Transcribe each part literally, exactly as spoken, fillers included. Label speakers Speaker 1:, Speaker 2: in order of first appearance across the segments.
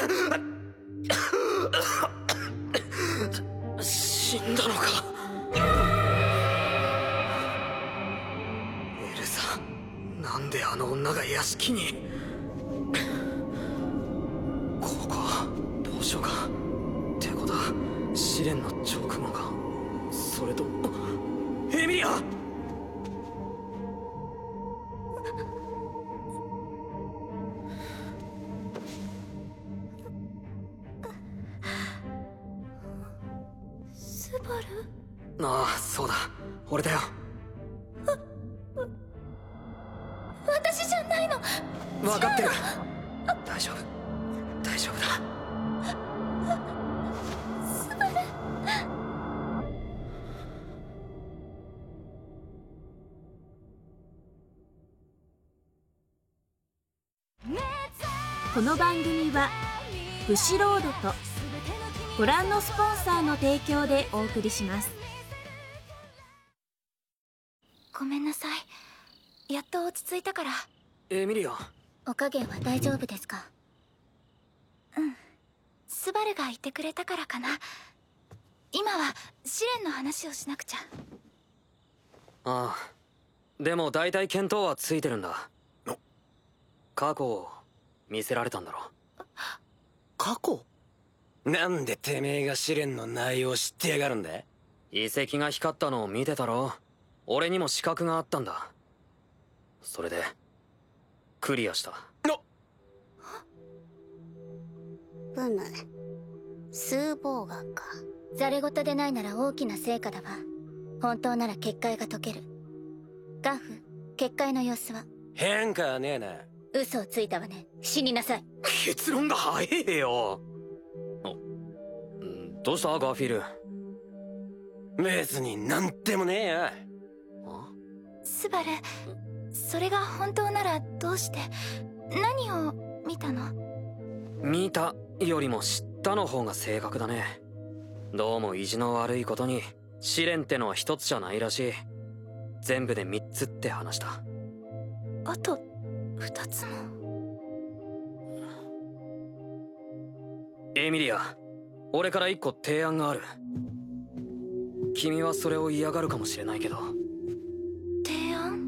Speaker 1: 死んだのか。エルサ、なんであの女が屋敷に。ここ図書館ってことは試練の直後か。それとエミリア。
Speaker 2: スバル？
Speaker 1: ああ、そうだ、俺だよ。
Speaker 2: 私じゃないの。
Speaker 1: 分かってる。大丈夫、大丈夫だ。
Speaker 2: スバル。
Speaker 3: この番組はブシロードとご覧のスポンサーの提供でお送りします。
Speaker 2: ごめんなさい。やっと落ち着いたから。
Speaker 1: エミリア、
Speaker 2: お加減は大丈夫ですか？うん。スバルがいてくれたからかな。今は試練の話をしなくちゃ。
Speaker 1: ああ、でも大体見当はついてるんだ。過去を見せられたんだろ。
Speaker 4: 過去？なんでてめえが試練の内容を知ってやがるんだ？
Speaker 1: 遺跡が光ったのを見てたろ。俺にも資格があったんだ。それでクリアした。
Speaker 2: ふむ、数棒画か。ざれ言でないなら大きな成果だわ。本当なら結界が解ける。ガンフ、結界の様子は？
Speaker 4: 変化はねえな。
Speaker 2: 嘘をついたわね。死になさい。
Speaker 1: 結論が早えよ。どうしたガーフィール？
Speaker 4: 別になんでもねえや。
Speaker 2: スバル、それが本当ならどうして？何を見たの？
Speaker 1: 見たよりも知ったの方が正確だね。どうも意地の悪いことに試練ってのは一つじゃないらしい。全部で三つって話だ。
Speaker 2: あと二つも。
Speaker 1: エミリア、俺から一個提案がある。君はそれを嫌がるかもしれないけど。
Speaker 2: 提案？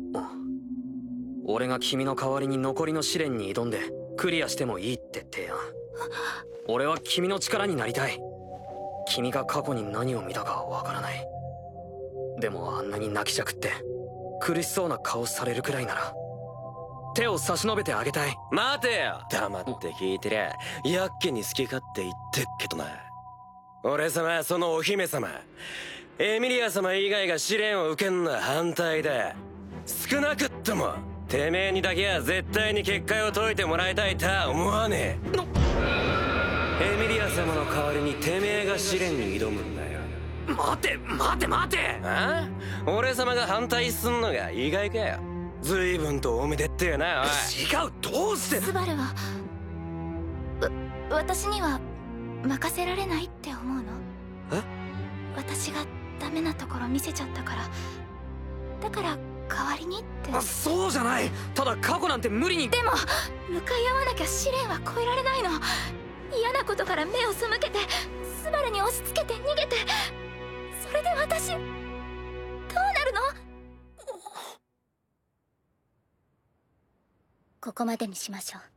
Speaker 1: 俺が君の代わりに残りの試練に挑んでクリアしてもいいって提案。俺は君の力になりたい。君が過去に何を見たかはわからない。でもあんなに泣きじゃくって苦しそうな顔されるくらいなら手を差し伸べてあげたい。
Speaker 4: 待てよ。黙って聞いてりゃやっけに好き勝手言ってっけどな。俺様はそのお姫様エミリア様以外が試練を受けんのは反対だ。少なくっともてめえにだけは絶対に結界を解いてもらいたいとは思わねえ。エミリア様の代わりにてめえが試練に挑むんだよ。
Speaker 1: 待て待て待て。
Speaker 4: ああ？俺様が反対すんのが意外かよ。随分とおめでってえな。おい、
Speaker 1: 違う、どうして。
Speaker 2: スバルはわ私には任せられないって思うの？
Speaker 1: え？
Speaker 2: 私がダメなところ見せちゃったから、だから代わりにって。
Speaker 1: そうじゃない。ただ過去なんて無理に。
Speaker 2: でも向かい合わなきゃ試練は越えられないの。嫌なことから目を背けてスバルに押し付けて逃げて、それで私どうなるの？ここまでにしましょう。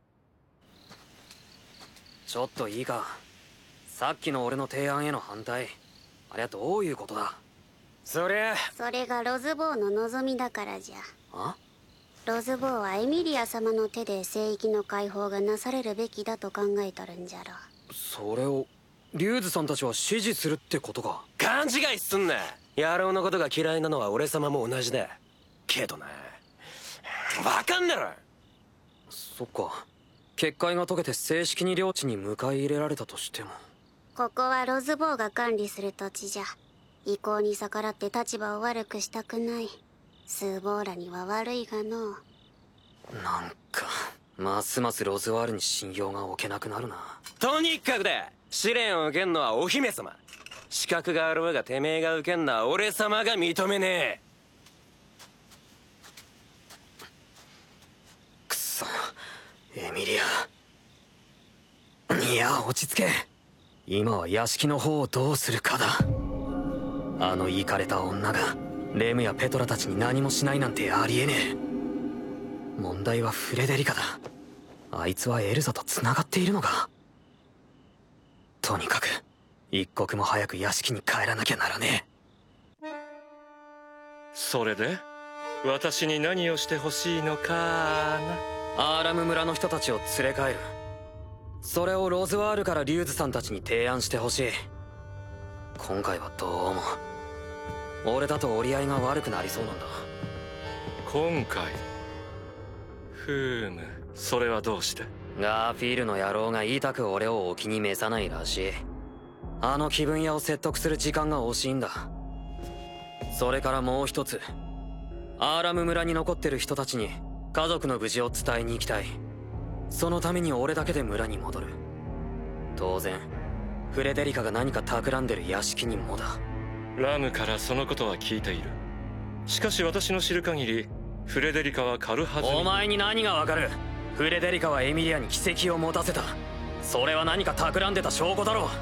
Speaker 1: ちょっといいか。さっきの俺の提案への反対、あれはどういうことだ？
Speaker 4: そりゃ
Speaker 5: それがロズボーの望みだからじゃ。
Speaker 1: あ？
Speaker 5: ロズボーはエミリア様の手で聖域の解放がなされるべきだと考えとるんじゃろ。
Speaker 1: それをリュウズさんたちは支持するってことか？
Speaker 4: 勘違いすんな。野郎のことが嫌いなのは俺様も同じだけどな。わかんだろ。
Speaker 1: そっか。結界が解けて正式に領地に迎え入れられたとしても、
Speaker 5: ここはロズボーが管理する土地じゃ。意向に逆らって立場を悪くしたくない。スーボーラには悪いがの。
Speaker 1: なんかますますロズワールに信用が置けなくなるな。
Speaker 4: とにかくだ。試練を受けんのはお姫様。資格があろうがてめえが受けんのは俺様が認めねえ。
Speaker 1: くそ、エミリア。 いや落ち着け。今は屋敷の方をどうするかだ。あのイカれた女がレムやペトラたちに何もしないなんてありえねえ。問題はフレデリカだ。あいつはエルザと繋がっているのか。とにかく一刻も早く屋敷に帰らなきゃならねえ。
Speaker 6: それで私に何をしてほしいのかな。
Speaker 1: アーラム村の人たちを連れ帰る。それをロズワールからリューズさんたちに提案してほしい。今回はどうも俺だと折り合いが悪くなりそうなんだ。
Speaker 6: 今回ふーむ、それはどうして。
Speaker 1: ガーフィールの野郎が痛く俺をお気に召さないらしい。あの気分屋を説得する時間が惜しいんだ。それからもう一つ、アーラム村に残ってる人たちに家族の無事を伝えに行きたい。そのために俺だけで村に戻る。当然フレデリカが何か企んでる屋敷にもだ。
Speaker 6: ラムからそのことは聞いている。しかし私の知る限りフレデリカは軽はずみ。
Speaker 1: お前に何がわかる。フレデリカはエミリアに奇跡を持たせた。それは何か企んでた証拠だろう。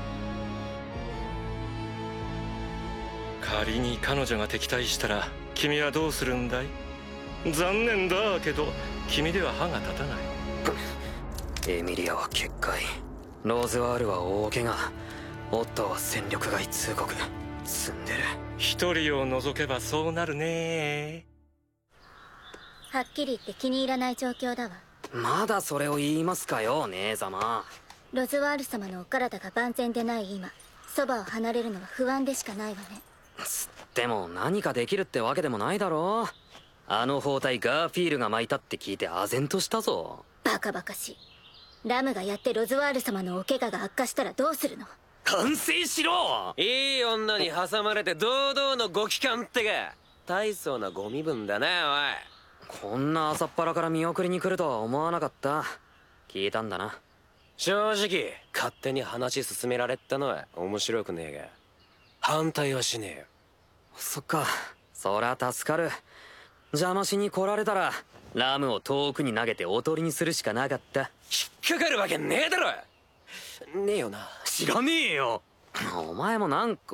Speaker 6: 仮に彼女が敵対したら君はどうするんだい。残念だけど君では歯が立たない。
Speaker 1: エミリアは結界、ローズワールは大怪我、オットーは戦力外通告。積んでる。
Speaker 6: 一人を除けばそうなるね。
Speaker 2: はっきり言って気に入らない状況だわ。
Speaker 1: まだそれを言いますかよ姉様。
Speaker 2: ロズワール様のお体が万全でない今、そばを離れるのは不安でしかないわね。
Speaker 1: つっても何かできるってわけでもないだろう。あの包帯ガーフィールが巻いたって聞いて唖然としたぞ。
Speaker 2: バカバカしい。ラムがやってロズワール様のお怪我が悪化したらどうするの。
Speaker 1: 反省しろ。
Speaker 4: いい女に挟まれて堂々のご帰還ってか。大層なご身分だなおい。
Speaker 1: こんな朝っぱらから見送りに来るとは思わなかった。聞いたんだな。
Speaker 4: 正直勝手に話進められたのは面白くねえが反対はしねえよ。
Speaker 1: そっか、そりゃ助かる。邪魔しに来られたらラムを遠くに投げておとりにするしかなかった。
Speaker 4: 引っかかるわけねえだろ。ねえよな。
Speaker 1: 知らねえよ。お前もなんか。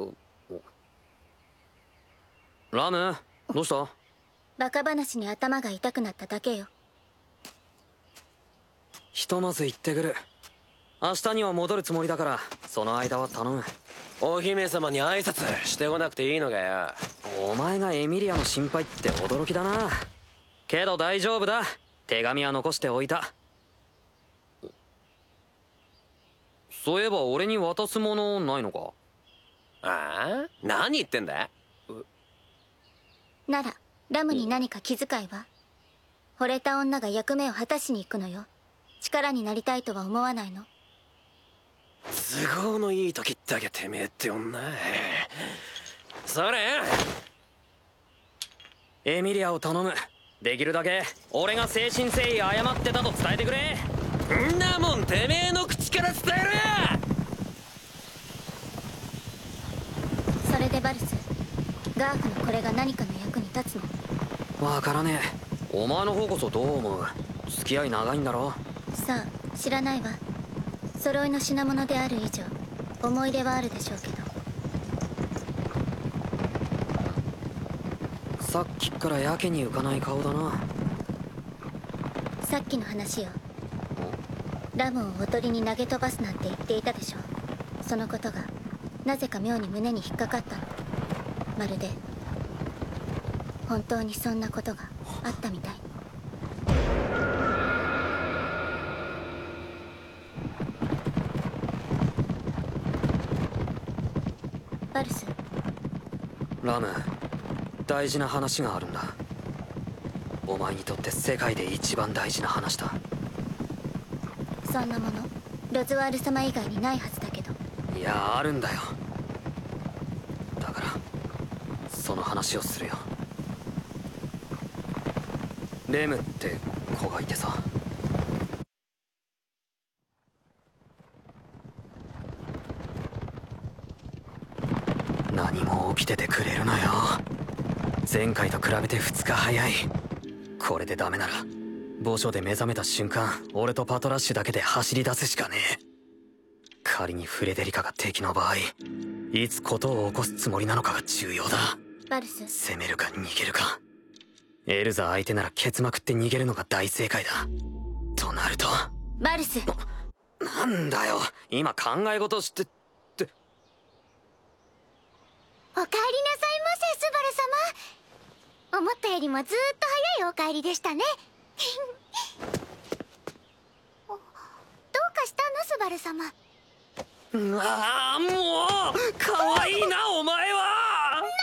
Speaker 1: ラムどうした。
Speaker 2: バカ話に頭が痛くなっただけよ。
Speaker 1: ひとまず行ってくる。明日には戻るつもりだからその間は頼む。
Speaker 4: お姫様に挨拶してこなくていいのかよ。
Speaker 1: お前がエミリアの心配って驚きだな。けど大丈夫だ。手紙は残しておいた。そういえば俺に渡すものないのか。
Speaker 4: ああ、何言ってんだ。
Speaker 2: ならラムに何か気遣いは。惚れた女が役目を果たしに行くのよ。力になりたいとは思わないの。
Speaker 4: 都合のいい時だけてめえって女。それ
Speaker 1: エミリアを頼む。できるだけ俺が誠心誠意謝ってたと伝えてくれ。
Speaker 4: んなもんてめえの口から伝えろや。
Speaker 2: それでバルス、ガーフのこれが何かの役に立つの。
Speaker 1: わからねえ。お前の方こそどう思う。付き合い長いんだろ。
Speaker 2: さあ知らないわ。揃いの品物である以上思い出はあるでしょうけど。
Speaker 1: さっきからやけに浮かない顔だな。
Speaker 2: さっきの話よ。ラムをおとりに投げ飛ばすなんて言っていたでしょ。そのことがなぜか妙に胸に引っかかったの。まるで本当にそんなことがあったみたい。バルス。
Speaker 1: ラム、大事な話があるんだ。お前にとって世界で一番大事な話だ。
Speaker 2: そんなものロズワール様以外にないはずだけど。
Speaker 1: いやあるんだよ。だからその話をするよ。レムって子がいてさ。何も起きててくれるなよ。前回と比べてふつか早い。これでダメなら墓所で目覚めた瞬間俺とパトラッシュだけで走り出すしかねえ。 仮にフレデリカが敵の場合、いつ事を起こすつもりなのかが重要だ。
Speaker 2: バルス、
Speaker 1: 攻めるか逃げるか。エルザ相手ならケツまくって逃げるのが大正解だ。となると
Speaker 2: バルス。
Speaker 1: なんだよ、今考え事してって。
Speaker 5: お帰りなさいませ、スバル様。思ったよりもずーっと早いお帰りでしたね。どうかしたの、スバル様。
Speaker 1: ああ、もう可愛いなお前は。
Speaker 5: なになに、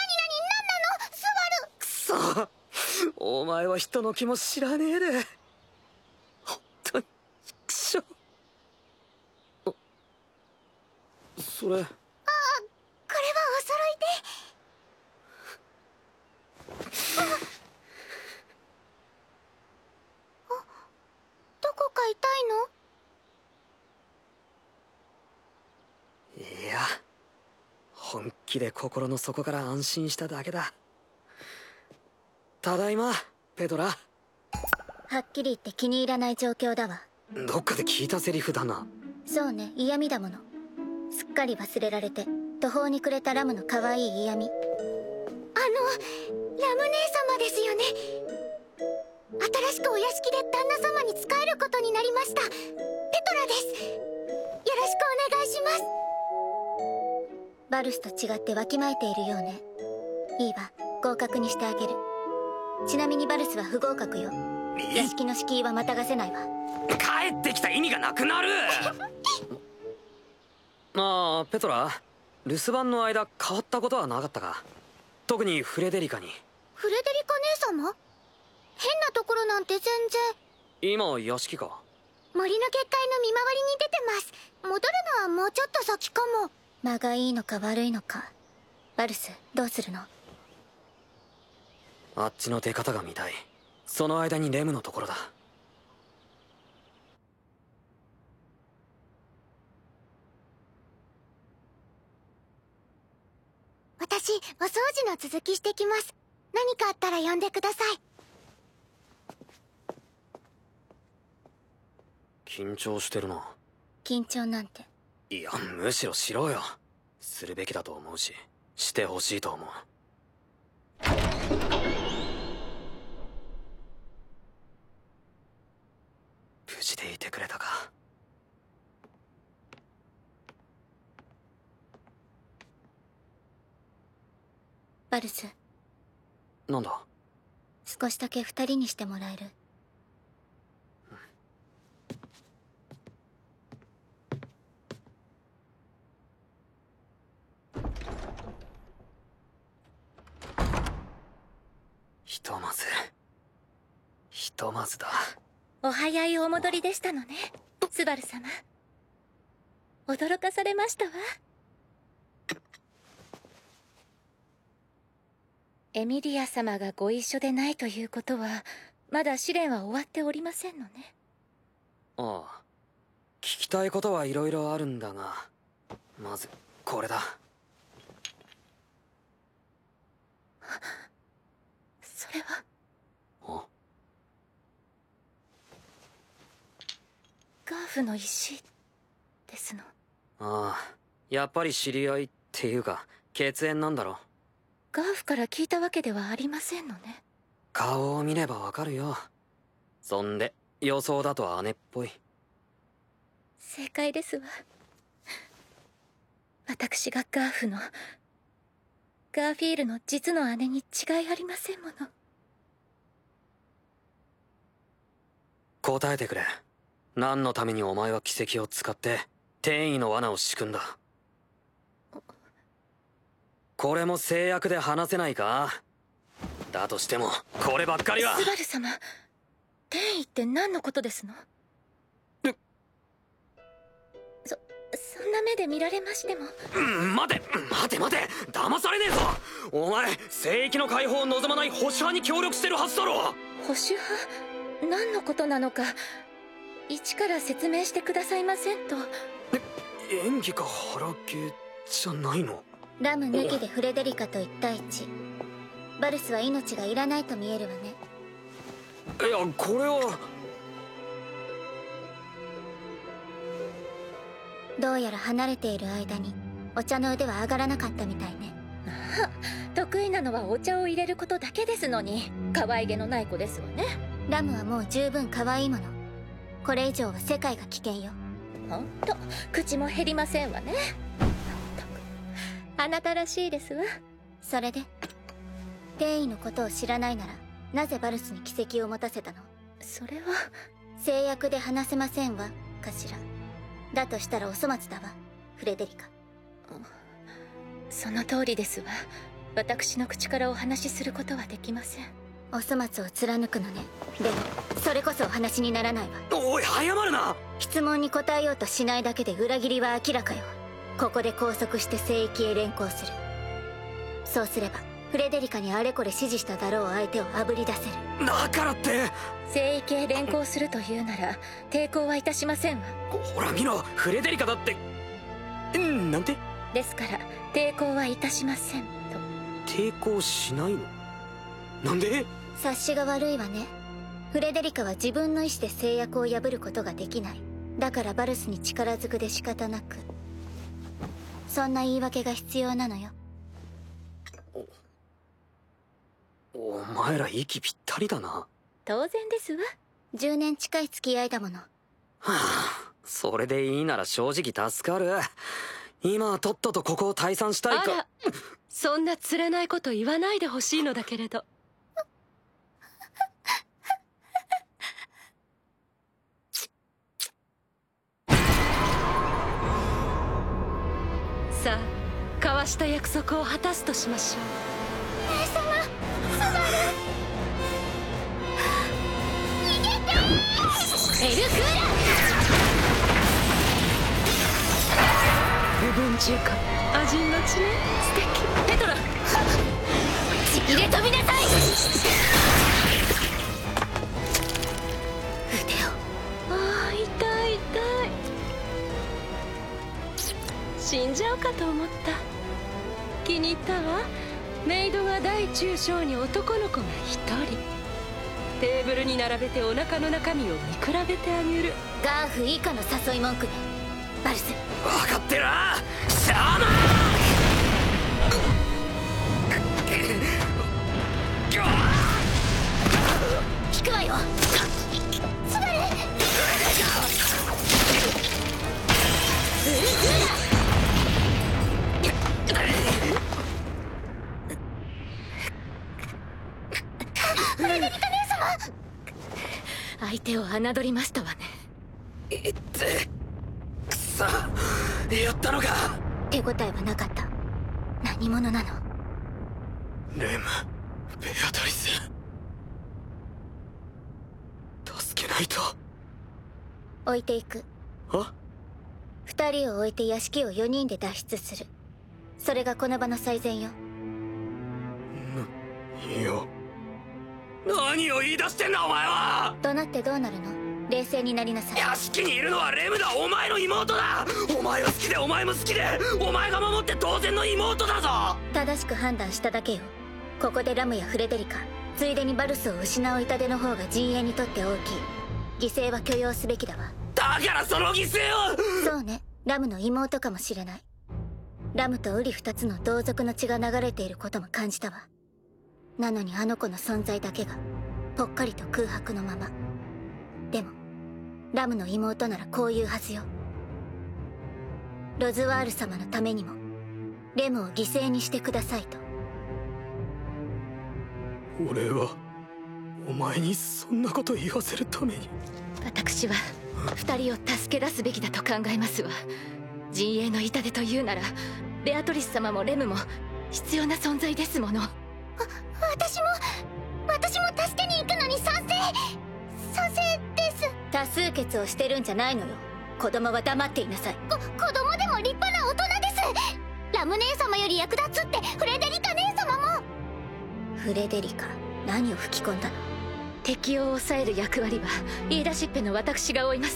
Speaker 5: なんなの、スバル。
Speaker 1: くそ、お前は人の気も知らねえで。本当にくしょ。それ、ああ、これは
Speaker 5: お揃いで。あ、どこか痛いの？
Speaker 1: いや、本気で心の底から安心しただけだ。ただいま、ペドラ。
Speaker 2: はっきり言って気に入らない状況だわ。
Speaker 1: どっかで聞いたセリフだな。
Speaker 2: そうね、嫌味だもの。すっかり忘れられて途方に暮れたラムの可愛い嫌味。あの、
Speaker 5: ラム姉様ですよね。新しくお屋敷で旦那様に仕えることになりましたペトラです。よろしくお願いします。
Speaker 2: バルスと違ってわきまえているようね。いいわ、合格にしてあげる。ちなみにバルスは不合格よ。屋敷の敷居はまたがせないわ。
Speaker 1: 帰ってきた意味がなくなる。まあペトラ、留守番の間変わったことはなかったか。特にフレデリカに。
Speaker 5: フレデリカ姉様？変なところなんて全然。
Speaker 1: 今屋敷か。
Speaker 5: 森の結界の見回りに出てます。戻るのはもうちょっと先かも。
Speaker 2: 間がいいのか悪いのか。バルス、どうするの？
Speaker 1: あっちの出方が見たい。その間にレムのところだ。
Speaker 5: 私、お掃除の続きしてきます。何かあったら呼んでください。
Speaker 1: 緊張してるな。
Speaker 2: 緊張なんて。
Speaker 1: いや、むしろしろよ。するべきだと思うし、してほしいと思う。無事でいてくれたか。
Speaker 2: バルス、
Speaker 1: なんだ？
Speaker 2: 少しだけ二人にしてもらえる？
Speaker 1: ひとまずひとまずだ。
Speaker 3: お早いお戻りでしたのね、スバル様。驚かされましたわ。エミリア様がご一緒でないということは、まだ試練は終わっておりませんのね。
Speaker 1: ああ、聞きたいことはいろいろあるんだが、まずこれだ。
Speaker 3: それは？
Speaker 1: あ、
Speaker 3: ガーフの石ですの。
Speaker 1: ああ、やっぱり知り合いっていうか血縁なんだろ。
Speaker 3: ガーフから聞いたわけではありませんのね。
Speaker 1: 顔を見ればわかるよ。そんで予想だと姉っぽい。
Speaker 3: 正解ですわ。私がガーフのガーフィールの実の姉に違いありませんもの。
Speaker 1: 答えてくれ。何のためにお前は奇跡を使って転移の罠を仕組んだ？これも制約で話せないか？だとしてもこればっかりは。
Speaker 3: スバル様、転移って何のことですの？そそんな目で見られましても。
Speaker 1: うん、待て待て待て、騙されねえぞ。お前聖域の解放を望まない保守派に協力してるはずだろ。
Speaker 3: 保守派？何のことなのか一から説明してくださいませんと。
Speaker 1: え、演技か腹毛じゃないの？
Speaker 2: ラム抜きでフレデリカと一対一。バルスは命がいらないと見えるわね。
Speaker 1: いや、これは。
Speaker 2: どうやら離れている間にお茶の腕は上がらなかったみたいね。
Speaker 7: ああ、得意なのはお茶を入れることだけですのに、可愛げのない子ですわね。
Speaker 2: ラムはもう十分可愛いもの。これ以上は世界が危険よ。
Speaker 7: ほんと口も減りませんわね。まったくあなたらしいですわ。
Speaker 2: それで転移のことを知らないならなぜバルスに奇跡を持たせたの？
Speaker 7: それは
Speaker 2: 制約で話せませんわかしら。だとしたらお粗末だわフレデリカ。
Speaker 7: その通りですわ。私の口からお話しすることはできません。
Speaker 2: お粗末を貫くのね。でもそれこそお話にならないわ。
Speaker 1: おい早まるな。
Speaker 2: 質問に答えようとしないだけで裏切りは明らかよ。ここで拘束して聖域へ連行する。そうすればフレデリカにあれこれ指示しただろう相手をあぶり出せる。
Speaker 1: だからって
Speaker 7: 聖域へ連行するというなら抵抗はいたしませんわ。
Speaker 1: ほら見ろ、フレデリカだってんなんて。
Speaker 7: ですから抵抗はいたしませんと。
Speaker 1: 抵抗しないの？なんで？
Speaker 2: 察しが悪いわね。フレデリカは自分の意志で制約を破ることができない。だからバルスに力ずくで仕方なく、そんな言い訳が必要なのよ。
Speaker 1: お、お前ら息ぴったりだな。
Speaker 7: 当然ですわ。
Speaker 2: じゅうねん近い付き合いだもの。は
Speaker 1: あ、それでいいなら正直助かる。今はとっととここを退散したいか。
Speaker 8: あら、そんなつれないこと言わないでほしいのだけれど。さあ、交わした約束を果たすとしましょう。
Speaker 5: 姉様、スバル逃げてー。
Speaker 8: エルクーラ部分中華アジンの血ね。素敵。ペトラ
Speaker 5: ちぎれ飛びなさい。
Speaker 2: 腕を。
Speaker 8: ああ、痛い痛い。死んじゃうかと思った。気に入ったわ。メイドが大中小に男の子が一人。テーブルに並べてお腹の中身を見比べてあげる。
Speaker 2: ガーフ以下の誘い文句ね。バルス、
Speaker 1: 分かってるなシャーマン。
Speaker 2: 引くわよ。
Speaker 5: スバルフレデリカ姉様。
Speaker 7: 相手を侮りましたわね。
Speaker 1: いってくそ、やったのか。
Speaker 2: 手応えはなかった。何者なの？
Speaker 1: レム、ベアトリス、助けないと。
Speaker 2: 置いていく。
Speaker 1: あ？
Speaker 2: 二人を置いて屋敷を四人で脱出する。それがこの場の最善よ。
Speaker 1: いや、何を言い出してんだお前は。
Speaker 2: 怒鳴ってどうなるの？冷静になりなさい。
Speaker 1: 屋敷にいるのはレムだ。お前の妹だ。お前は好きでお前も好きで、お前が守って当然の妹だぞ。
Speaker 2: 正しく判断しただけよ。ここでラムやフレデリカ、ついでにバルスを失う痛手の方が陣営にとって大きい。犠牲は許容すべきだわ。
Speaker 1: だからその犠牲を。
Speaker 2: そうね、ラムの妹かもしれない。ラムとウリ二つの同族の血が流れていることも感じたわ。なのにあの子の存在だけがぽっかりと空白のまま。でもラムの妹ならこう言うはずよ。ロズワール様のためにもレムを犠牲にしてくださいと。
Speaker 1: 俺はお前にそんなこと言わせるために。
Speaker 7: 私は二人を助け出すべきだと考えますわ。陣営の痛手というならベアトリス様もレムも必要な存在ですもの。
Speaker 5: わ私も私も助けに行くのに賛成賛成です。
Speaker 2: 多数決をしてるんじゃないのよ。子供は黙っていなさい。
Speaker 5: こ子供でも立派な大人です。ラム姉様より役立つってフレデリカ姉様も。
Speaker 2: フレデリカ、何を吹き込んだの？
Speaker 7: 敵を抑える役割は言い出しっぺの私が負います。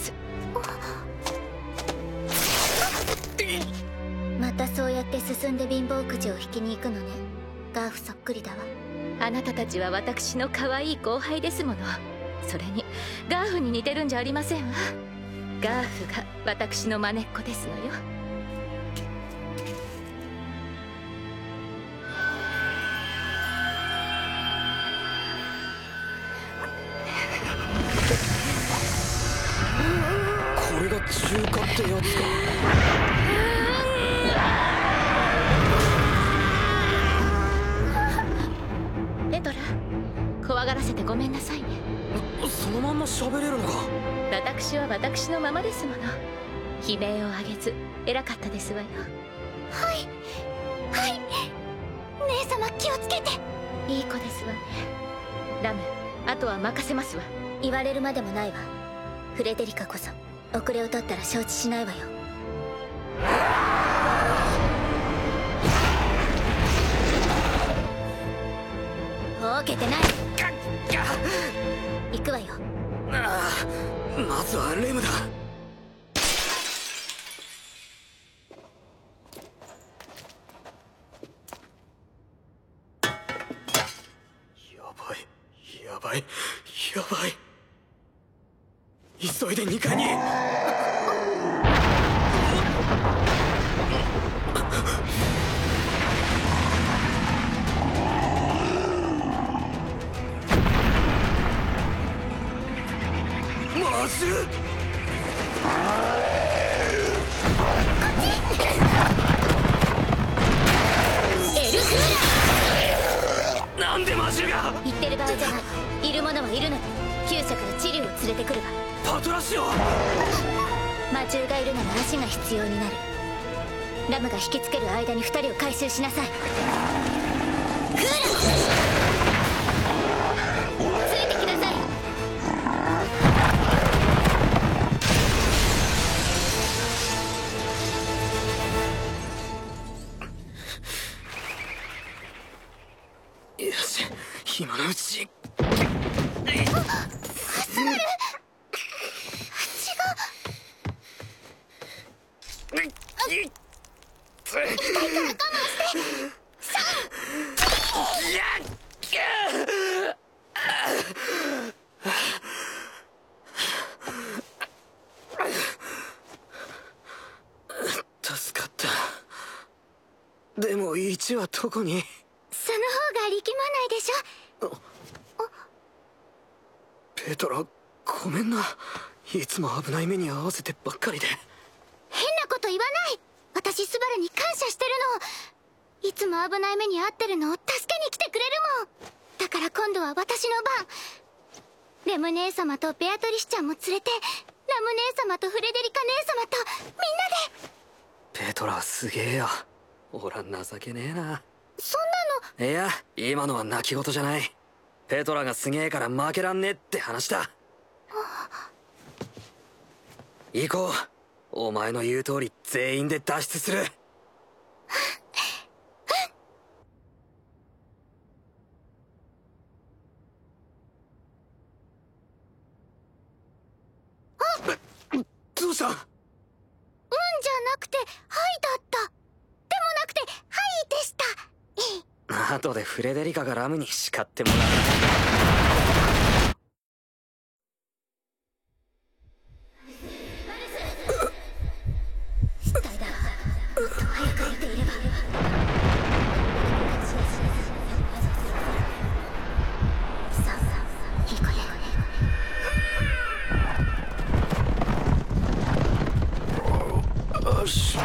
Speaker 2: またそうやって進んで貧乏くじを引きに行くのね。ガーフそっくりだわ。
Speaker 7: あなたたちは私の可愛い後輩ですもの。それにガーフに似てるんじゃありませんわ。 ガーフが私のまねっこですのよ。
Speaker 1: これが中華ってやつか。
Speaker 7: ペトラ、怖がらせてごめんなさいね。
Speaker 1: そのまんま喋れるのか。
Speaker 7: 私は私のままですもの。悲鳴を上げず偉かったですわよ。
Speaker 5: はいはい、姉様気をつけて。
Speaker 7: いい子ですわね。ラム、あとは任せますわ。
Speaker 2: 言われるまでもないわ。フレデリカこそ遅れを取ったら承知しないわよ。ほうけてない。行くわよ。
Speaker 1: ああ、まずはレムだ。やばいやばいやばい。急いでにかいに。マジでなんでマジュが。
Speaker 2: 言ってる場合じゃない。いる者はいるの。厩舎からチリュウを連れてくるわ。
Speaker 1: パトラシオ。
Speaker 2: 魔獣がいるなら足が必要になる。ラムが引きつける間に二人を回収しなさい。クーラついてきなさい。
Speaker 1: よし、今のうち。
Speaker 5: スバル、血が。痛いから我慢して。さ
Speaker 1: 助かった。でもいちはどこに。
Speaker 5: その方が力まないでしょ。
Speaker 1: ペトラ、ごめんな。いつも危ない目に遭わせてばっかりで。
Speaker 5: 変なこと言わない。私スバルに感謝してるの。いつも危ない目に遭ってるのを助けに来てくれるもん。だから今度は私の番。レム姉様とベアトリシちゃんも連れて、ラム姉様とフレデリカ姉様とみんなで。
Speaker 1: ペトラすげえよ。おら情けねえな。
Speaker 5: そんな
Speaker 1: の。いや、今のは泣き言じゃない。ペトラがすげえから負けらんねえって話だ。行こう。お前の言う通り全員で脱出する。どうした？うんじゃな
Speaker 5: くてはいだった。でもなくてはいでした。
Speaker 1: 後でフレデリカがラムに叱ってもらう。
Speaker 2: 失態だ。もっと早く出ていれば。さあ、いい子ね。
Speaker 1: よし。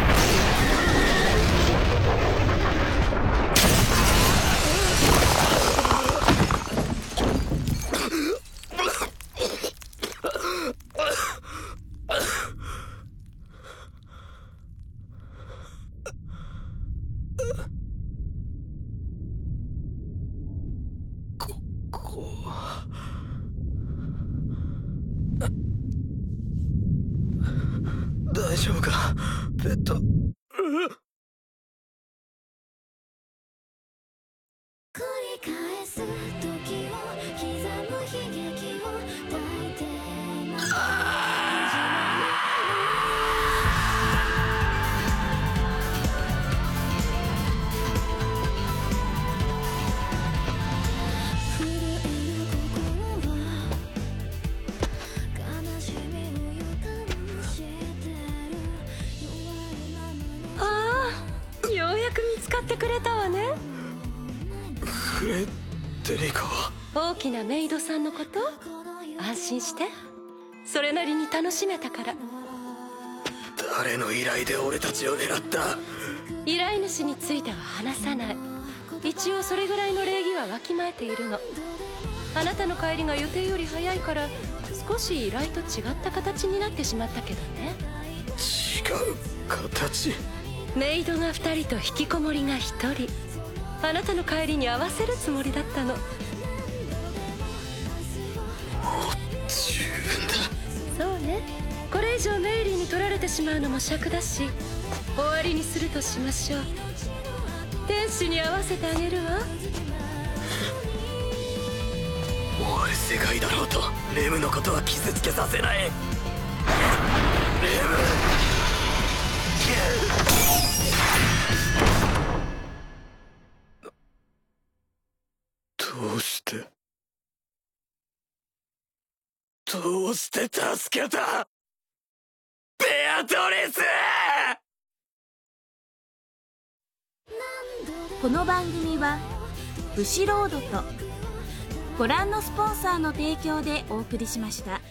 Speaker 1: 大丈夫か、ペット。繰
Speaker 5: り返す時を刻む悲劇を抱いて震える心は悲しみをゆかんで
Speaker 8: ってくれたわね。
Speaker 1: フレデリカは
Speaker 8: 大きなメイドさんのこと、安心して。それなりに楽しめたから。
Speaker 1: 誰の依頼で俺たちを狙った？
Speaker 8: 依頼主については話さない。一応それぐらいの礼儀はわきまえているの。あなたの帰りが予定より早いから少し依頼と違った形になってしまったけどね。
Speaker 1: 違う形？
Speaker 8: メイドがふたりと引きこもりがひとり。あなたの帰りに合わせるつもりだったの。もう
Speaker 1: 十分だ。
Speaker 8: そうね。これ以上メイリーに取られてしまうのも尺だし、終わりにするとしましょう。天使に合わせてあげるわ。
Speaker 1: 終わる世界だろうとレムのことは傷つけさせない。レムどうしてどうして助けたベアトリス。
Speaker 3: この番組はブシロードとご覧のスポンサーの提供でお送りしました。